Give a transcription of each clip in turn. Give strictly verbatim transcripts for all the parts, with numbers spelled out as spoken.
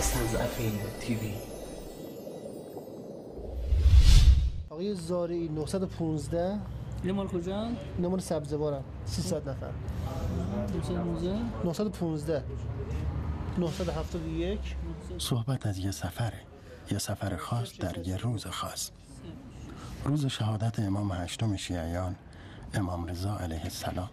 مستضعفین تیوی. آقای زارعی نهصد و پانزده. این مال کجا؟ این مال سبزوارم. سیصد نفر. نهصد و پانزده. نهصد و هفتاد و یک. صحبت از یه سفره، یه سفر خاص در یه روز خاص. روز شهادت امام هشتم شیعیان، امام رضا علیه السلام.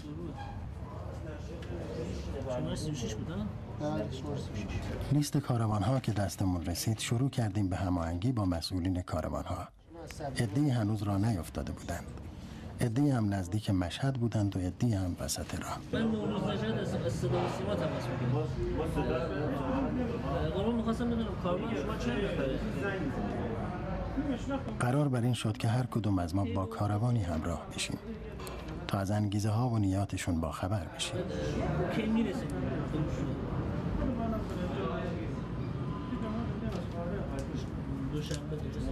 لیست کاروان ها که دستمون رسید شروع کردیم به هماهنگی با مسئولین کاروان ها. عده‌ای هنوز راه نیفتاده بودند. عده‌ای هم نزدیک مشهد بودند و عده‌ای هم وسط راه. من نوروز نژاد از صدا و سیما تماس می‌گیرم. قربان می‌خواستم بدونم کاروان شما چند نفره؟ قرار بر این شد که هر کدوم از ما با کاروانی همراه بشیم تا از انگیزه ها و نیاتشون با خبر بشیم. کی میرسیم؟ دوشنبه درسته؟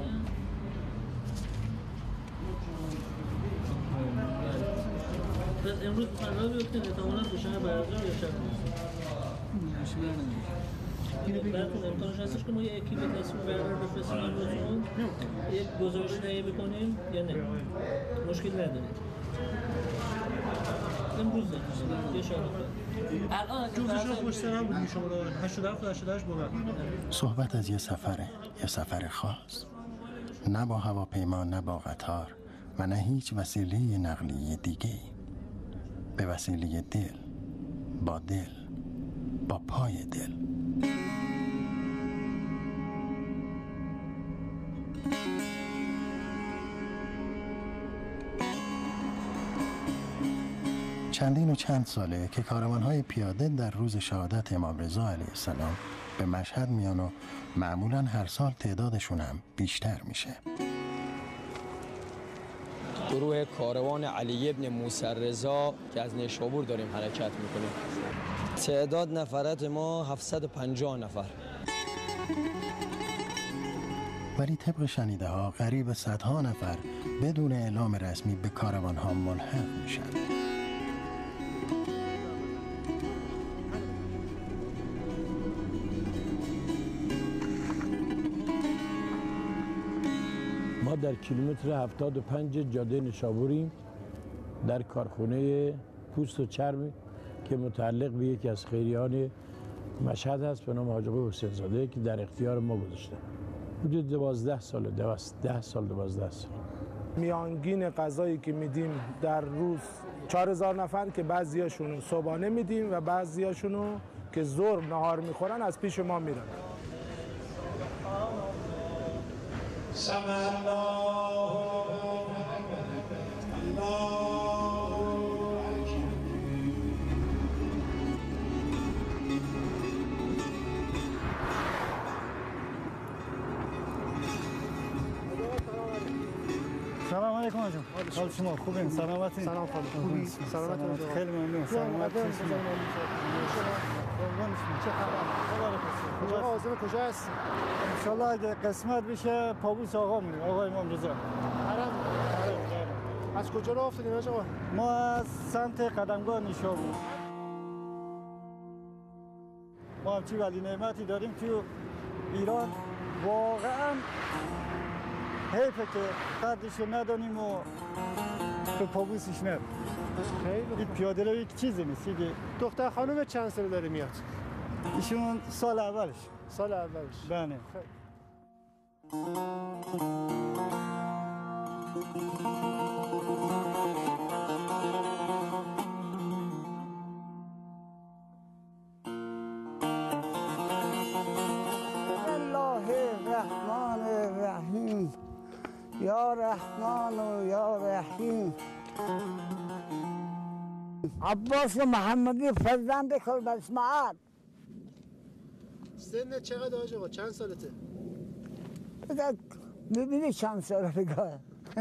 پس امروز قرار بیفتیم احتمالاً دوشنبه برگزار یا شب مشکل نداره. براتون امکانش هستش که ما یه اکیپ تصمیم برقرار بفرستیم امروزون یک گزارش تهیه بکنیم یا نه؟ مشکل ندارید. امروز یه شب الان جوزشون پشت سر هم بودی شما هشتاد و هفت و هشتاد و هشت باور. صحبت از یه سفره، یه سفر خاص. نه با هواپیما، نه با قطار و نه هیچ وسیله نقلیه دیگه‌ای. به وسیله دل، با دل، با پای دل. چندین و چند ساله که کاروان‌های پیاده در روز شهادت امام رضا علیه السلام به مشهد میان و معمولاً هر سال تعدادشون هم بیشتر میشه. گروه کاروان علی ابن موسی رضا که از نیشابور داریم حرکت میکنیم. تعداد نفرات ما هفتصد و پنجاه نفر. ولی طبق شنیده ها قریب صدها نفر بدون اعلام رسمی به کاروان ها ملحق میشن. ما در کیلومتر هفتاد و پنج جاده نیشابوریم در کارخانه پوست و چرم که متعلق به یکی از خیریان مشهد هست به نام حاج آقای حسین زاده که در اختیار ما گذاشته. حدود دوازده سال دوازده ده سال دوازده سال. میانگین غذایی که میدیم در روز چهار هزار نفر که بعضیاشونو صبحانه میدیم و بعضیاشونو که ظهر نهار میخورن از پیش ما میرن. سمع الله سلام علیکم آقا. حال شما خوبین؟ سلامتی؟ سلام خانم. خوبی؟ سلامت آقا. خیلی ممنون. سلامت باشید. چه خبر؟ کجا عازم کجا هست؟ ان شاء الله اگه قسمت بشه پابوس آقا میریم. آقا امام رضا. حرم. از کجا راه افتادین آقا؟ ما از سمت قدمگاه نیشابور. ما همچی ولی نعمتی داریم تو ایران واقعا حیفه که قدرشو ندانیم و به پابوسش نریم. این پیاده رو یک چیزی نیست. دختر خانم چند ساله داره میاد؟ ایشون سال اولش. سال اولش. بله. یا رحمان و یا رحیم. عباس محمدی فرزند کلب اسماعیل. سن چقدر آقا؟ چند سالته؟ ببینی چند ساله بگاه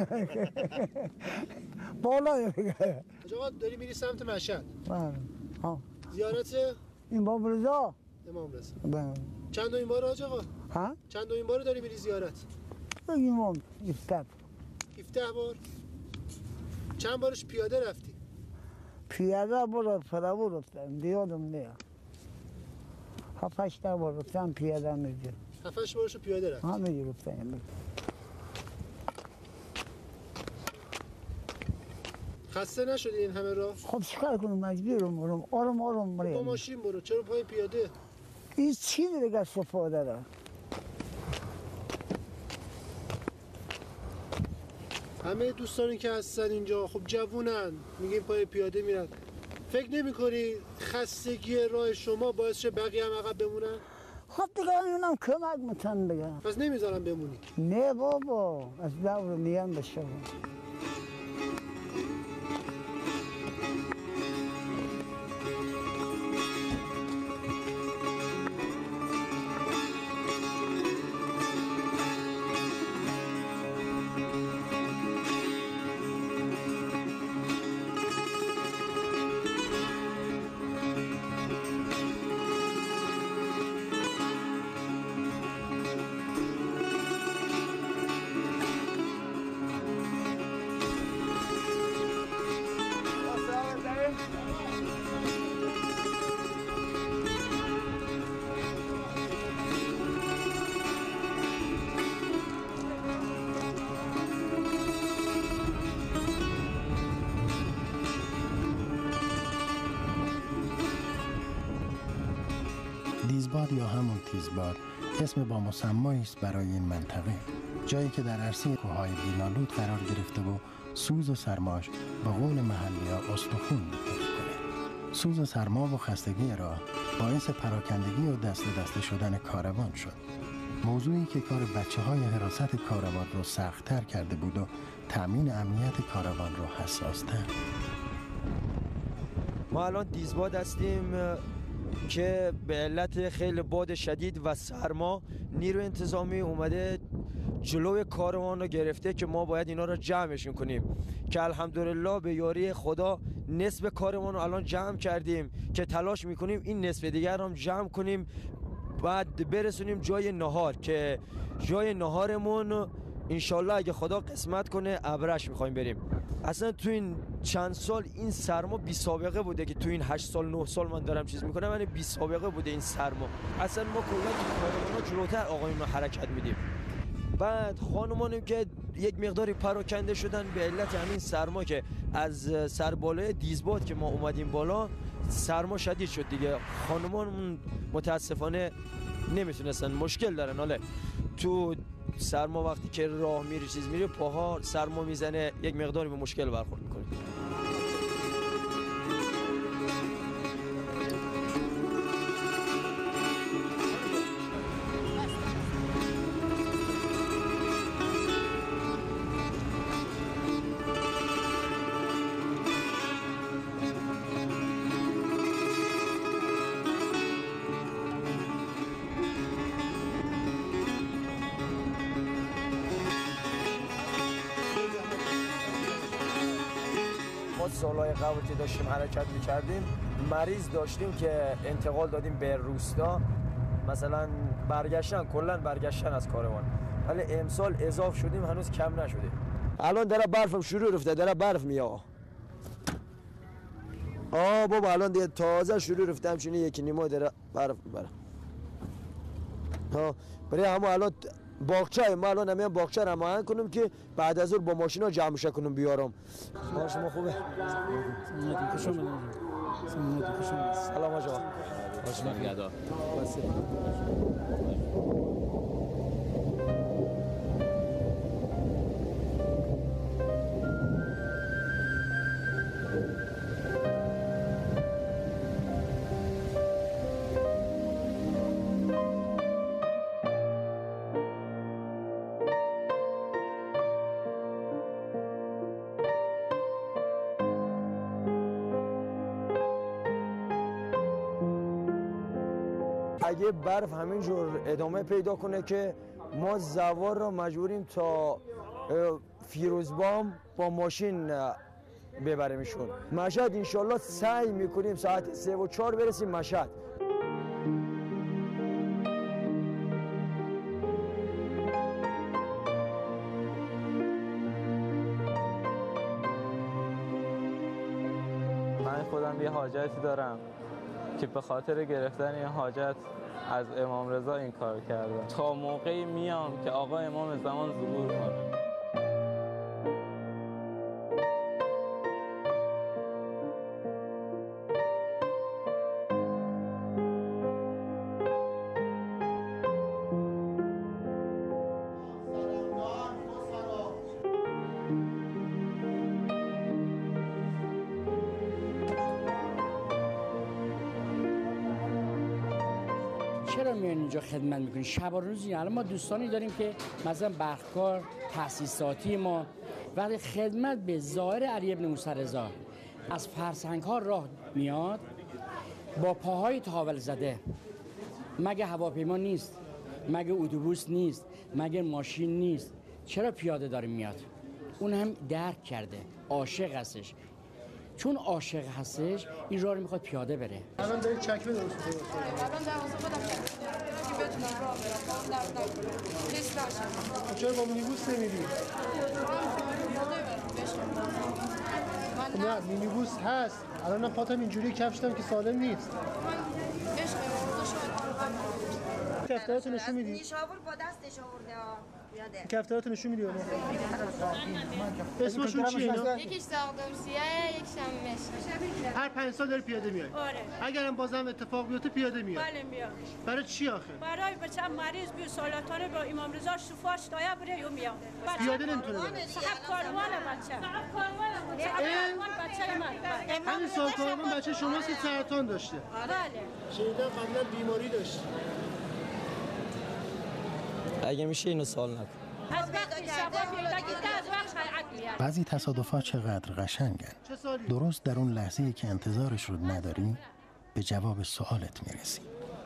بالا بگاه. آقا داری میری سمت مشهد؟ بله. زیارت امام رضا. امام رضا. بله. چند دومین بار آقا؟ ها؟ چند دومین بار داری میری زیارت؟ امام هفده. هفده بار؟ چند بارش پیاده رفتی؟ پیاده برو فرابو رفتم دیادم نیا. هفتش تا بار رفتم پیاده میگه هفتش بارشو پیاده رفت همه جور رفتم. خسته نشدی این همه راه؟ خب چیکار کنم مجبورم برم آرام آرام با برم. ماشین برو، چرا پای پیاده؟ این چی دیگه استفاده داره؟ همه دوستانی که هستن اینجا خب جوونن، میگیم پای پیاده میرن. فکر نمی‌کنی خستگی راه شما باعث شه بقیه هم عقب بمونن؟ خب دیگه اونم کمک میتونن دیگه. پس نمیذارم بمونی. نه بابا از دور میان بشه. دیزباد یا همون تیزباد اسم با مسمایی است برای این منطقه، جایی که در عرصه کوههای بینالود قرار گرفته و سوز و سرماش به قول محلی‌ها استخون می‌کنه. سوز و سرما و خستگی راه باعث پراکندگی و دست دسته شدن کاروان شد، موضوعی که کار بچه های حراست کاروان رو سخت‌تر کرده بود و تأمین امنیت کاروان رو حساس‌تر. ما الان دیزباد هستیم که به علت خیلی باد شدید و سرما نیروی انتظامی اومده جلوی کاروان رو گرفته که ما باید اینا رو جمعشون کنیم که الحمدلله به یاری خدا نصف کاروان رو الان جمع کردیم که تلاش میکنیم این نصف دیگر هم جمع کنیم بعد برسونیم جای نهار که جای نهارمون انشالله اگه خدا قسمت کنه ابرش میخوایم بریم. اصلا تو این چند سال این سرما بی سابقه بوده که تو این هشت سال نه سال من دارم چیز میکنم، یعنی بی سابقه بوده این سرما. اصلا ما کلا تو جلوتر آقایون رو حرکت میدیم. بعد خانمانیم که یک مقداری پراکنده شدن به علت همین سرما که از سربالای دیزباد که ما اومدیم بالا سرما شدید شد دیگه. خانمان متاسفانه نمیتونستن، مشکل دارن. حالا تو سرما وقتی که راه میری چیز میری پاها سرما میزنه یک مقداری به مشکل برخورد میکنه. سالهای قبل که داشتیم حرکت میکردیم مریض داشتیم که انتقال دادیم به روستا، مثلا برگشتن کلا برگشتن از کاروان، ولی امسال اضافه شدیم هنوز کم نشده. الان داره برفم شروع رفته، داره برف میاد. آه بابا الان دیگه تازه شروع رفته، همچنین یکی نیمه داره برف میبره. ها برای همه الان باغچه ما الان همین باغچه رو هماهنگ کنیم که بعد از اون با ماشینا جمعش کنیم بیارم. حال شما خوبه؟ سلام آقا. خوش برگردار. اگه برف همینجور ادامه پیدا کنه که ما زوار رو مجبوریم تا فیروزبام با ماشین ببریمشون. مشهد انشالله سعی میکنیم ساعت سه و چهار برسیم مشهد. من خودم یه حاجتی دارم که به خاطر گرفتن این حاجت از امام رضا این کار کردم. تا موقعی میام که آقا امام زمان ظهور کنه. چرا میان اینجا خدمت میکنیم؟ شب و روز الان ما دوستانی داریم که مثلا برقکار، تأسیساتی ما وقتی خدمت به زائر علی ابن موسی رضا از فرسنگ ها راه میاد با پاهای تاول زده، مگه هواپیما نیست، مگه اتوبوس نیست، مگه ماشین نیست، چرا پیاده داره میاد؟ اون هم درک کرده، عاشق هستش. چون عاشق هستش این راه رو میخواد پیاده بره. الان داری چکمه درست می‌کنی؟ الان در واسه خودم که بتونم راه برم. اون درد نکنه. لیست نشم. چرا با مینیبوس نمیری؟ نه مینیبوس هست. الان پاتم اینجوری کفشتم که سالم نیست. کفتراتو نشون میدی؟ نیشابور با دستش آورده ها. کفتراتو نشون میدی اونو؟ اسمشون چیه اینا؟ یکیش ساقدورسیه، یکیش هم مشت. هر پنج سال داری پیاده میای؟ آره. اگرم بازم اتفاق بیفته پیاده میای؟ بله میام. برای چی آخه؟ برای بچه مریض بی سالاتانه با امام رضا شفاش دایا بره یو میام. پیاده نمیتونه بره. صاحب کاروانه بچه. صاحب کاروانه بچه من. همین سال کاروان بچه شماست که سرطان داشته. بله. شنیدم قبلا بیماری داشت. اگه میشه اینو سوال نکن. از وقتی شبا پیدا کیده از وقت خلعت میاد. بعضی تصادفات چقدر قشنگن. درست در اون لحظه‌ای که انتظارش رو نداری به جواب سوالت میرسی.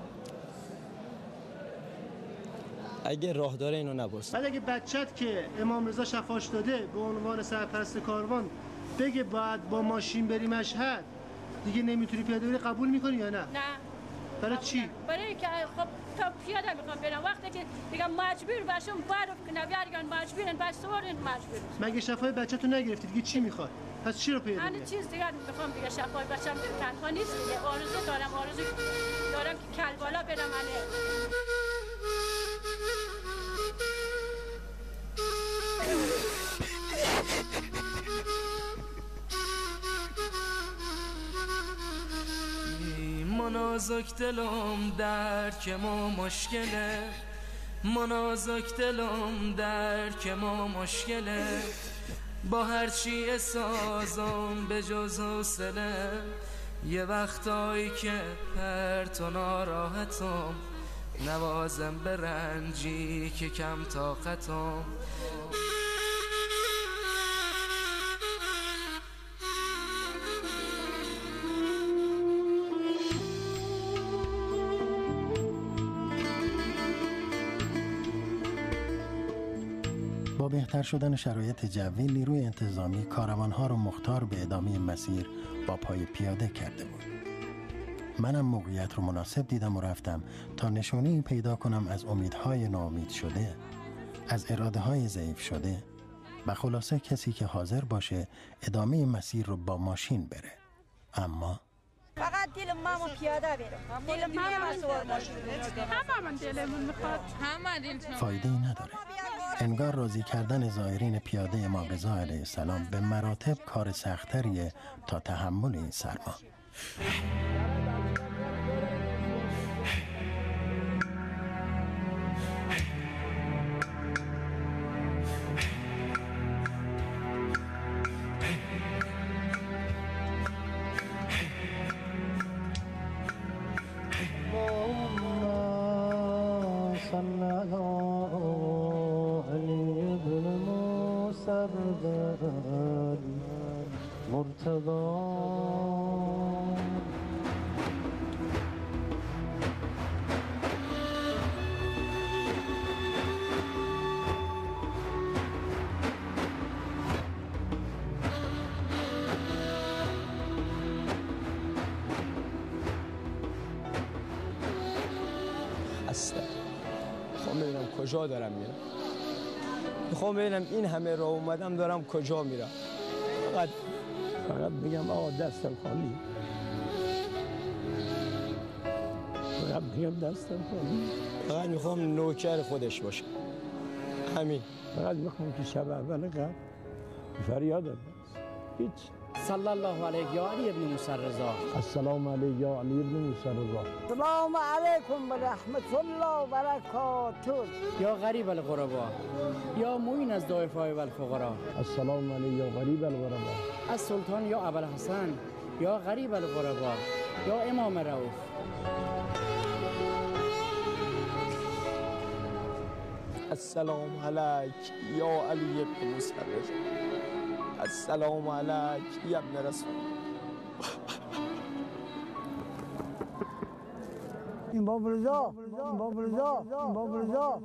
اگه راهدار اینو نباشه. بعد اگه بچت که امام رضا شفاش داده به عنوان سرپرست کاروان بگه باید با ماشین بری مشهد دیگه نمیتونی پیاده بری، قبول میکنی یا نه؟ نه. برای چی؟ برای اینکه خب تا پیاده میخوام برم وقتی که دیگه مجبور باشم برو کنه بیارگان مجبورن باش سوارن مجبور. مگه شفای بچه‌تو نگرفتی دیگه چی میخواد؟ پس چی رو پیدا من چیز دیگه میخوام دیگه شفای بچم تنها نیست دیگه، آرزو دارم آرزو دارم که کلبالا برم اله. منازک دلم در که ما مشکله، منازک دلم در که ما مشکله، با هرچی سازم به جز حوصله، یه وقتایی که پرت و ناراحتم، نوازم به رنجی که کم طاقتم. با بهتر شدن شرایط جوی نیروی انتظامی کاروانها رو مختار به ادامه مسیر با پای پیاده کرده بود. منم موقعیت رو مناسب دیدم و رفتم تا نشونه‌ای پیدا کنم از امیدهای ناامید شده، از اراده های ضعیف شده و خلاصه کسی که حاضر باشه ادامه مسیر رو با ماشین بره. اما فقط دل مامو پیاده برم، دل مامو سوار ماشین. همه من دلمون میخواد، همه دلتون فایده ای نداره. انگار راضی کردن زائرین پیاده امام رضا علیه السلام به مراتب کار سخت‌تریه تا تحمل این سرما. هستم. میخوام ببینم کجا دارم میرم. میخوام ببینم این همه راه اومدم دارم کجا میرم. فقط فقط بگم آقا دستم خالی. فقط میگم دستم خالی. فقط میخوام نوکر خودش باشه. همین. فقط میخوام که شب اول قبل فریادم بس. هیچ. صلی الله علیه یا علی ابن موسی رضا. السلام علیه یا علی ابن موسی رضا. السلام علیکم و رحمت الله و برکاته. یا غریب الغربا، یا معین از ضعفای و الفقرا. السلام علیه یا غریب الغربا. از سلطان یا ابوالحسن، یا غریب الغربا، یا امام رؤوف. السلام علیک یا علی ابن موسی رضا. السلام علیک یا ابن رسول. این باب رضا، این باب رضا، این باب رضا.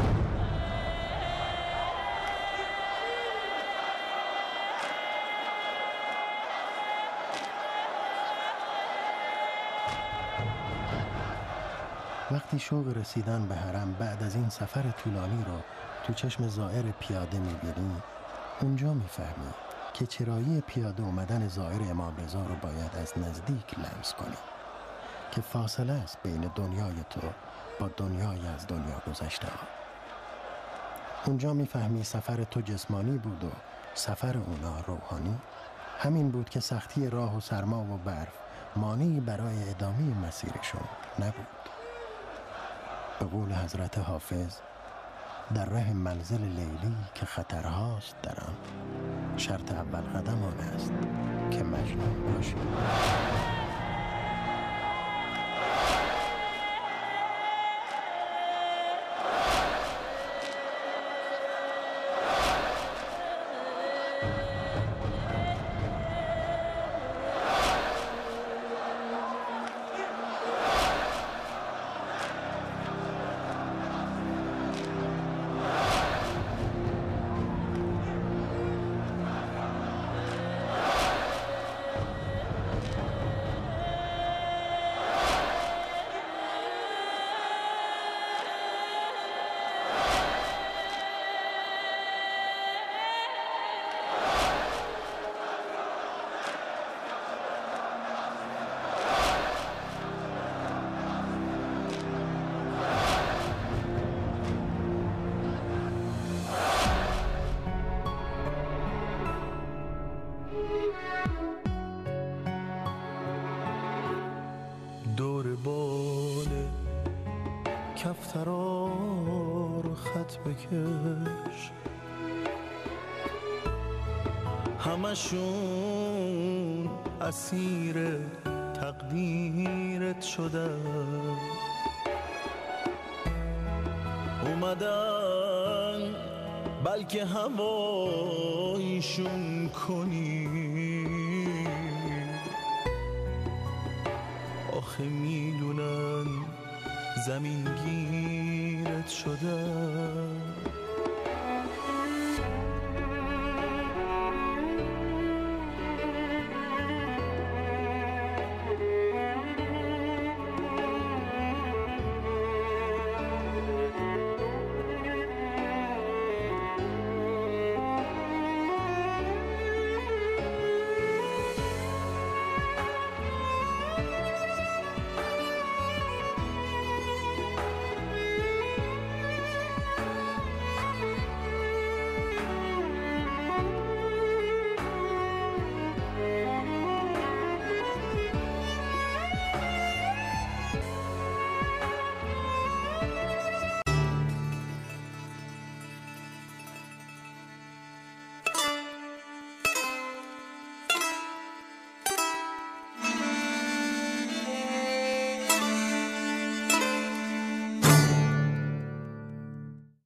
وقتی شوق رسیدن به حرم بعد از این سفر طولانی رو تو چشم زائر پیاده می‌بینی، اونجا می‌فهمی که چرایی پیاده اومدن زائر امام رضا رو باید از نزدیک لمس کنی که فاصله است بین دنیای تو با دنیای از دنیا گذشته ها. اونجا می‌فهمی سفر تو جسمانی بود و سفر اونا روحانی. همین بود که سختی راه و سرما و برف مانعی برای ادامه مسیرشون نبود. به قول حضرت حافظ، در ره منزل لیلی که خطرهاست در آن، شرط اول قدم آن است که مجنون باشی. دور بال کفترار خط بکش، همشون اسیر تقدیرت شدن، اومدن بلکه هوایشون کنی، آخه میدونن زمین گیرت شدن.